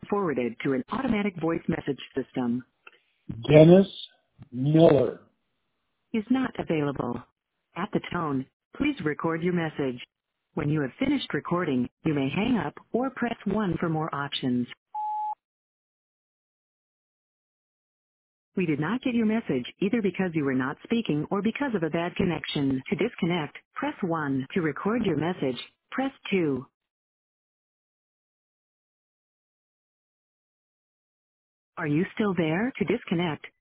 forwarded to an automatic voice message system. Dennis Miller. Is not available. At the tone, please record your message. When you have finished recording, you may hang up or press 1 for more options. We did not get your message either because you were not speaking or because of a bad connection. To disconnect, press 1. To record your message, press 2. Are you still there? To disconnect,